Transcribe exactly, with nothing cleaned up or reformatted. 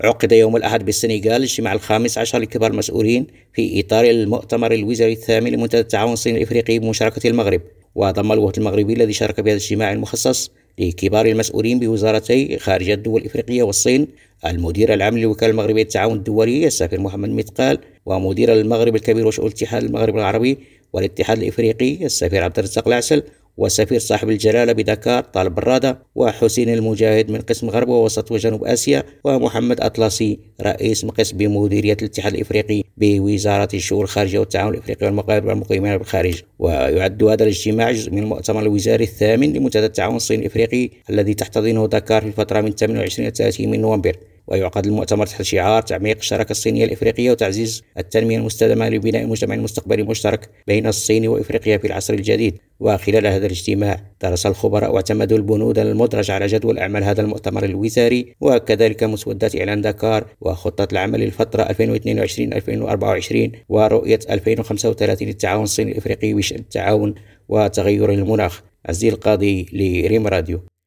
عقد يوم الأحد بالسنغال الاجتماع الخامس عشر لكبار المسؤولين في إطار المؤتمر الوزاري الثامن لمنتدى التعاون الصيني الإفريقي بمشاركة المغرب. وضم الوفد المغربي الذي شارك بهذا الاجتماع المخصص لكبار المسؤولين بوزارتي خارجية الدول الإفريقية والصين المدير العام للوكالة المغربية للتعاون الدولي السفير محمد متقال، ومدير المغرب الكبير وشؤون الاتحاد المغرب العربي والاتحاد الإفريقي السفير عبد الرزاق العسل، وسفير صاحب الجلالة بدكار طالب برادة، وحسين المجاهد من قسم غرب ووسط وجنوب آسيا، ومحمد أطلسي رئيس قسم بمديرية الاتحاد الإفريقي بوزارة الشؤون الخارجية والتعاون الإفريقي والمغاربة والمقيمين بالخارج. ويعد هذا الاجتماع جزء من المؤتمر الوزاري الثامن لمنتدى التعاون الصيني الإفريقي الذي تحتضنه دكار في الفترة من ثمانية وعشرين إلى ثلاثين من نوفمبر. ويعقد المؤتمر تحت شعار تعميق الشراكة الصينية الإفريقية وتعزيز التنمية المستدامة لبناء مجتمع مستقبلي مشترك بين الصين وإفريقيا في العصر الجديد. وخلال هذا الاجتماع درس الخبراء واعتمدوا البنود المدرجة على جدول أعمال هذا المؤتمر الوزاري، وكذلك مسودات إعلان دكار وخطة العمل للفترة ألفين واثنين وعشرين ألفين وأربعة وعشرين ورؤية ألفين وخمسة وثلاثين للتعاون الصيني الإفريقي بشأن التعاون وتغير المناخ. عزيز القاضي لريم راديو.